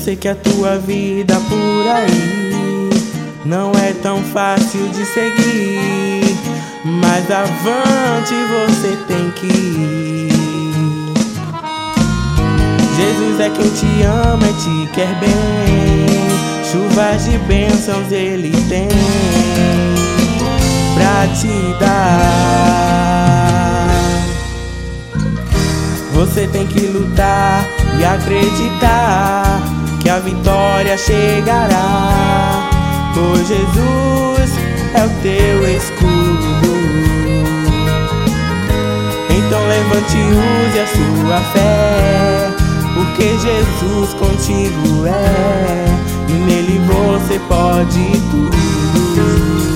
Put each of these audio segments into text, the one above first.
sei que a tua vida por aí não é tão fácil de seguir, mas avante você tem que ir. Jesus é quem te ama e te quer bem, chuvas de bênçãos Ele tem pra te dar. Você tem que lutar e acreditar que a vitória chegará, pois Jesus é o teu escudo. Então levante e use a sua fé, porque Jesus contigo é, e nele você pode tudo.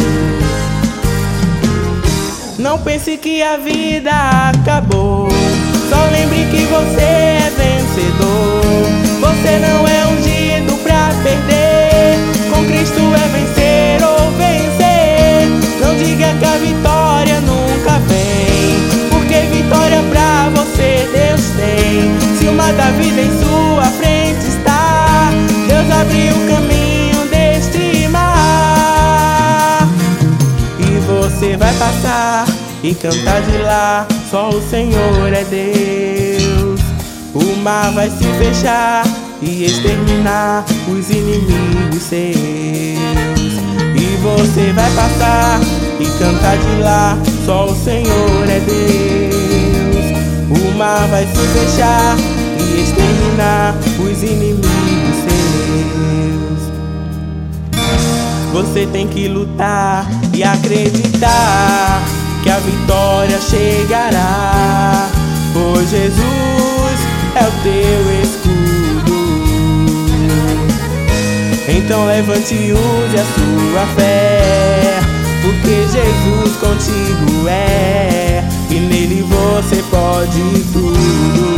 Não pense que a vida acabou, só lembre que você é vencedor. Você não é ungido pra perder, com Cristo é vencer ou vencer. Não diga que a vitória nunca vem, porque vitória pra você Deus tem. Se o mar da vida em sua frente está, Deus abriu o caminho deste mar. E você vai passar e cantar de lá, só o Senhor é Deus. O mar vai se fechar e exterminar os inimigos seus. E você vai passar e cantar de lá, só o Senhor é Deus. O mar vai se fechar e exterminar os inimigos seus. Você tem que lutar e acreditar que a vitória chegará, pois Jesus é o teu escudo. Então levante e use a sua fé, porque Jesus contigo é, e nele você pode tudo.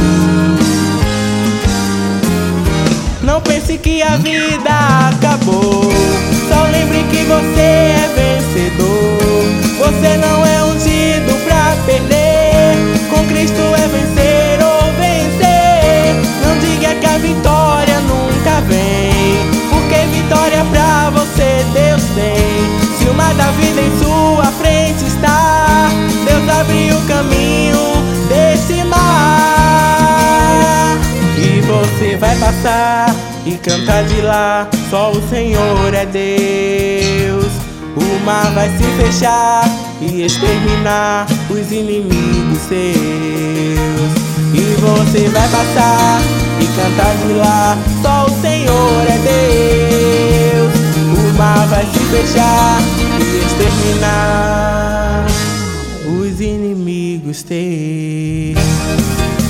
Não pense que a vida acabou, só lembre que você é vencedor. Você não é ungido pra perder, com Cristo é vencer ou vencer. Não diga que a vitória nunca vem, porque vitória pra você Deus tem. Se o mar da vida em sua frente está, Deus abriu o caminho desse mar. E você vai passar e cantar de lá, só o Senhor é Deus. O mar vai se fechar e exterminar os inimigos seus. E você vai passar e cantar de lá, só o Senhor é Deus. O mar vai se fechar e exterminar os inimigos teus.